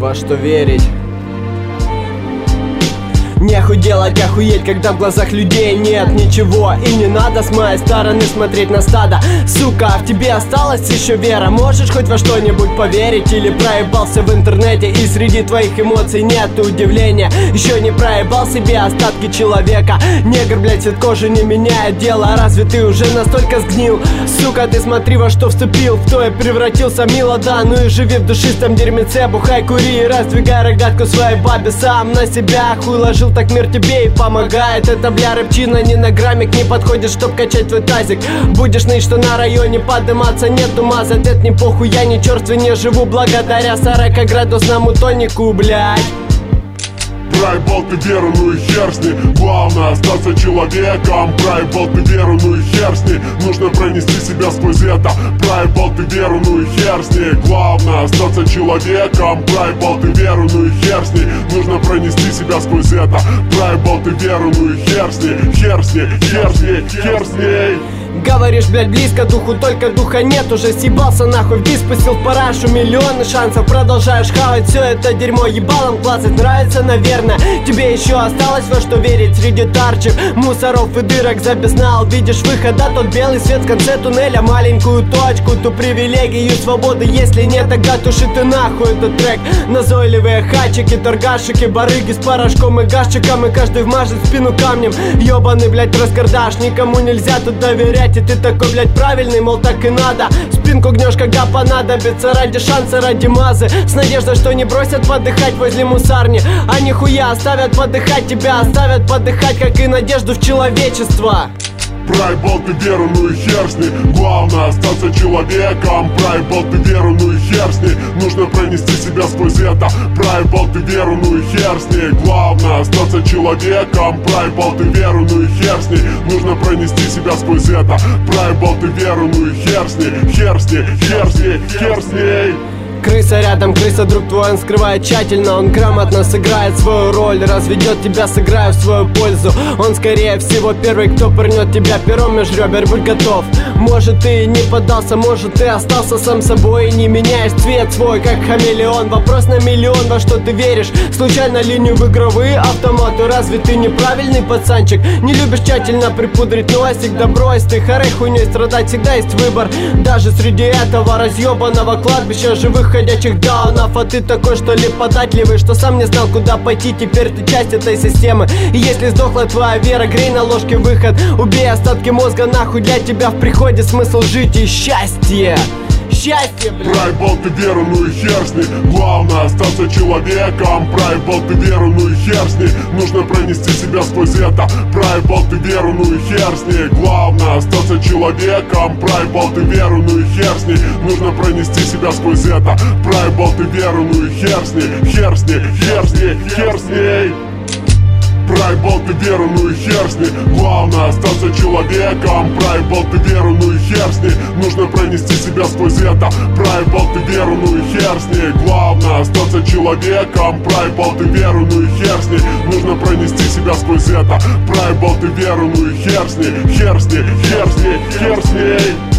во что верить. Нехуй делать, охуеть, когда в глазах людей нет ничего. И не надо с моей стороны смотреть на стадо. Сука, в тебе осталась еще вера? Можешь хоть во что-нибудь поверить? Или проебался в интернете и среди твоих эмоций нет удивления? Еще не проебал себе остатки человека. Негр, блядь, цвет кожи не меняет дело. Разве ты уже настолько сгнил? Сука, ты смотри, во что вступил, в то я превратился, мило, да. Ну и живи в душистом дерьмеце, бухай, кури и раздвигай рогатку своей бабе. Сам на себя хуй ложил, так мир тебе и помогает. Это, бля, рэпчина не на граммик не подходит, чтоб качать твой тазик. Будешь ныть, что на районе подыматься нет ума. За это не похуй, я не черствый, не живу благодаря 40-градусному тонику, блядь. Проебал ты веру, ну и хер с ней. Главное остаться человеком. Проебал ты веру, ну и хер с ней. Нужно пронести себя сквозь это. Проебал ты веру, ну и хер с ней. Главное остаться человеком. Проебал ты веру, ну и хер с ней. Нужно пронести себя сквозь это. Проебал ты веру, ну и хер с ней. Хер с ней, хер с ней, хер с ней. Говоришь, блядь, близко духу, только духа нет. Уже съебался нахуй, в диск пустил в парашу. Миллионы шансов, продолжаешь хавать все это дерьмо, ебалом клацать нравится, наверное. Тебе еще осталось во что верить среди тарчев, мусоров и дырок забезнал. Видишь выход, да, тот белый свет в конце туннеля. Маленькую точку, ту привилегию свободы. Если нет, тогда туши ты нахуй этот трек. Назойливые хачики, торгашики, барыги с порошком и гашчиком. И каждый вмажет в спину камнем. Ёбаный, блядь, раскардаш, никому нельзя тут доверять. И ты такой, блядь, правильный, мол, так и надо. Спинку гнешь, когда понадобится. Ради шанса, ради мазы. С надеждой, что не бросят подыхать возле мусарни. А нихуя оставят подыхать. Тебя оставят подыхать, как и надежду в человечество. Проебал ты веру, ну и хер с ней. Главное остаться человеком. Проебал ты веру, ну и хер с ней. Нужно пронести себя сквозь это. Проебал ты веру, ну и хер с ней. Главное остаться человеком. Проебал ты веру, ну и хер с ней. Нужно пронести себя сквозь это. Проебал ты веру, ну и хер с ней. Хер с ней, хер с ней, хер с ней. Крыса рядом, крыса, друг твой, он скрывает тщательно. Он грамотно сыграет свою роль, разведет тебя, сыграя в свою пользу. Он скорее всего первый, кто пырнет тебя пером меж ребер, будь готов. Может ты не поддался, может ты остался сам собой. И не меняешь цвет свой, как хамелеон. Вопрос на миллион, во что ты веришь? Случайно линию в игровые автоматы? Разве ты неправильный пацанчик? Не любишь тщательно припудрить носик? Да брось ты, харе хуйней страдать, всегда есть выбор. Даже среди этого разъебанного кладбища живых ходячих даунов. А ты такой, что ли, податливый, что сам не знал, куда пойти. Теперь ты часть этой системы. И если сдохла твоя вера, грей на ложке выход. Убей остатки мозга нахуй, для тебя в приходе смысл жить и счастье. Счастье, блядь. Проебал ты веру, ну и хер с ней. Главное остаться человеком. Проебал ты веру, ну и хер с ней. Нужно пронести себя сквозь это. Проебал ты веру, ну и хер с ней. Главное остаться человеком. Проебал ты веру, ну и хер с ней. Нужно пронести себя сквозь это. Проебал ты веру, ну и хер с ней. Хер с ней, хер с ней, хер с ней. Проебал ты веру, ну и хер с ней. Главное остаться человеком. Проебал ты веру, ну и хер с ней. Нужно пронести себя сквозь это. Проебал ты веру, ну и хер с ней. Главное остаться человеком. Проебал ты веру, ну и хер с ней. Нужно пронести себя сквозь это. Проебал ты веру, ну и хер с ней. Хер с ней, хер с ней, хер с ней.